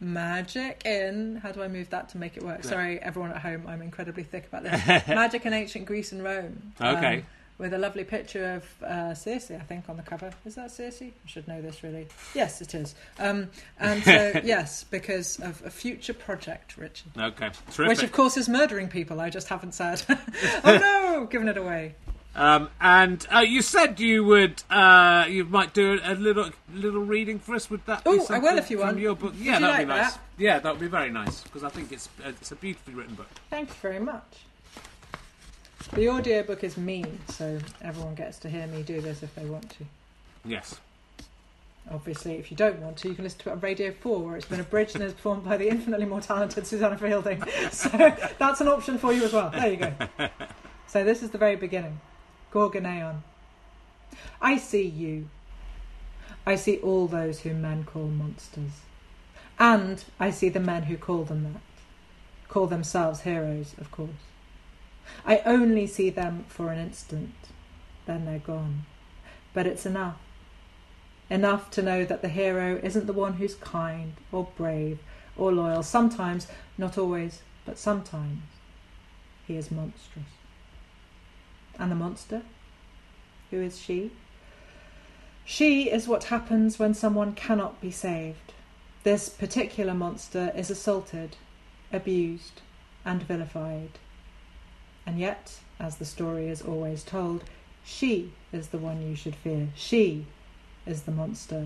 magic in... How do I move that to make it work? Sorry, everyone at home, I'm incredibly thick about this. Magic in ancient Greece and Rome. Okay. With a lovely picture of Circe, I think, on the cover. Is that Circe? I should know this, really. Yes, it is. And so, yes, because of a future project, Richard. Okay, terrific. Which, of course, is murdering people. I just haven't said. Oh, no! Given it away. And you said you would, you might do a little reading for us. Would that? Oh, I will if you want. From your book, yeah, that'd be nice. Yeah, that would be very nice because I think it's a beautifully written book. Thank you very much. The audiobook is me, so everyone gets to hear me do this if they want to. Yes. Obviously, if you don't want to, you can listen to it on Radio 4, where it's been abridged and is performed by the infinitely more talented Susanna Fielding. So that's an option for you as well. There you go. So this is the very beginning. Gorgoneon. I see you. I see all those whom men call monsters. And I see the men who call them that. Call themselves heroes, of course. I only see them for an instant. Then they're gone. But it's enough. Enough to know that the hero isn't the one who's kind or brave or loyal. Sometimes, not always, but sometimes, he is monstrous. And the monster? Who is she? She is what happens when someone cannot be saved. This particular monster is assaulted, abused, and vilified. And yet, as the story is always told, she is the one you should fear. She is the monster.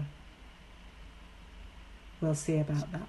We'll see about that.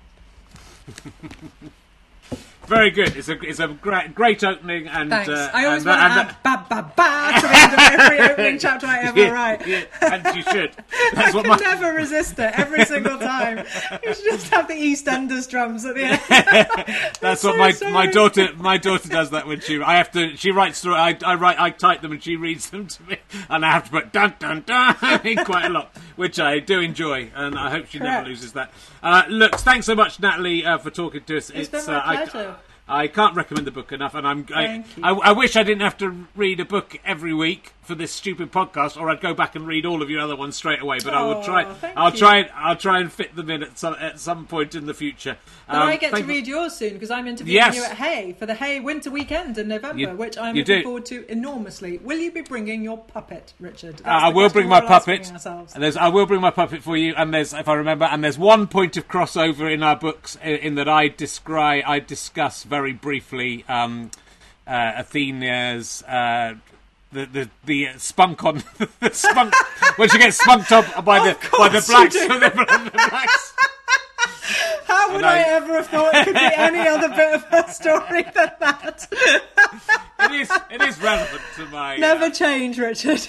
Very good. It's a great opening, and thanks. I always want to add ba ba ba to the end of every opening chapter I ever write. Yeah, and you should. That's I can never resist it every single time. You should just have the EastEnders drums at the end. That's what my daughter does that when she writes through. I type them and she reads them to me, and I have to put dun dun dun in quite a lot, which I do enjoy, and I hope she never loses that. Look, thanks so much, Natalie, for talking to us. It's been my pleasure. I can't recommend the book enough, and I wish I didn't have to read a book every week for this stupid podcast, or I'd go back and read all of your other ones straight away. But I will try. I'll try and fit them in at some point in the future. But I get to read yours soon because I'm interviewing you at Hay for the Hay Winter Weekend in November, which I'm looking forward to enormously. Will you be bringing your puppet, Richard? I will bring my puppet. I will bring my puppet for you. And if I remember, and there's one point of crossover in our books in that I discuss very briefly Athena's the spunk on the spunk when she gets spunked up by the blacks. How would I ever have thought it could be any other bit of her story than that? It is relevant to my never change, Richard.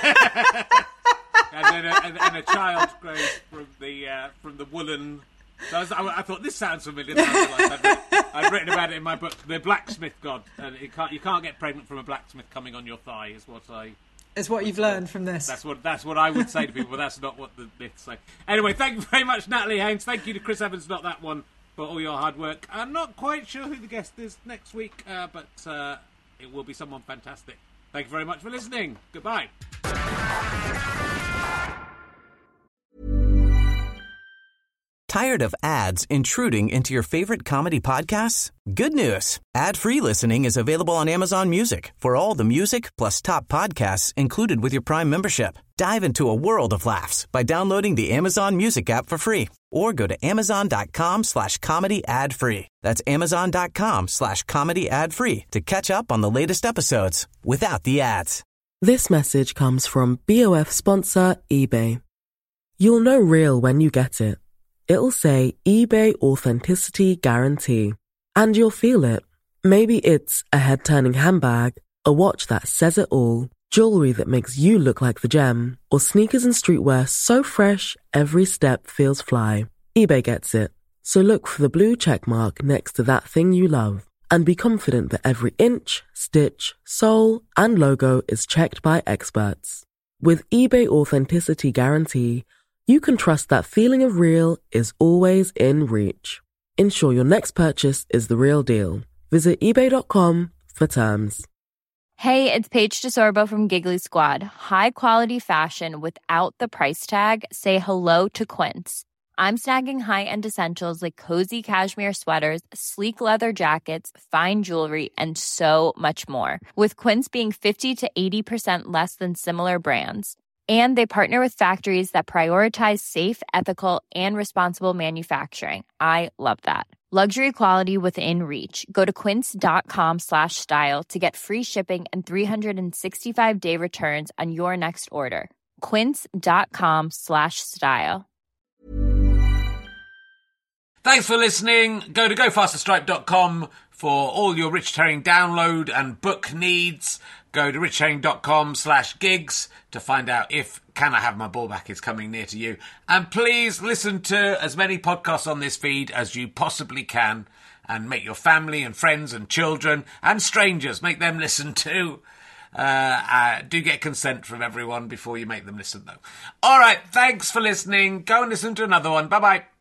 and a child grows from the woolen. So I thought this sounds familiar. I've written about it in my book, The Blacksmith God, and you can't get pregnant from a blacksmith coming on your thigh. Is what you've learned from this. That's what I would say to people, but that's not what the myths say. Anyway, thank you very much, Natalie Haynes. Thank you to Chris Evans, not that one, for all your hard work. I'm not quite sure who the guest is next week, but it will be someone fantastic. Thank you very much for listening. Goodbye. Tired of ads intruding into your favorite comedy podcasts? Good news. Ad-free listening is available on Amazon Music for all the music plus top podcasts included with your Prime membership. Dive into a world of laughs by downloading the Amazon Music app for free or go to amazon.com/comedy ad-free. That's amazon.com/comedy ad-free to catch up on the latest episodes without the ads. This message comes from BOF sponsor eBay. You'll know real when you get it. It'll say eBay Authenticity Guarantee. And you'll feel it. Maybe it's a head-turning handbag, a watch that says it all, jewelry that makes you look like the gem, or sneakers and streetwear so fresh, every step feels fly. eBay gets it. So look for the blue check mark next to that thing you love. And be confident that every inch, stitch, sole, and logo is checked by experts. With eBay Authenticity Guarantee, you can trust that feeling of real is always in reach. Ensure your next purchase is the real deal. Visit eBay.com for terms. Hey, it's Paige DeSorbo from Giggly Squad. High quality fashion without the price tag. Say hello to Quince. I'm snagging high-end essentials like cozy cashmere sweaters, sleek leather jackets, fine jewelry, and so much more. With Quince being 50 to 80% less than similar brands. And they partner with factories that prioritize safe, ethical, and responsible manufacturing. I love that. Luxury quality within reach. Go to quince.com/style to get free shipping and 365-day returns on your next order. Quince.com/style. Thanks for listening. Go to gofasterstripe.com for all your Richard Herring download and book needs. Go to richardherring.com/gigs to find out if Can I Have My Ball Back is coming near to you. And please listen to as many podcasts on this feed as you possibly can, and make your family and friends and children and strangers, make them listen too. Do get consent from everyone before you make them listen, though. All right, thanks for listening. Go and listen to another one. Bye-bye.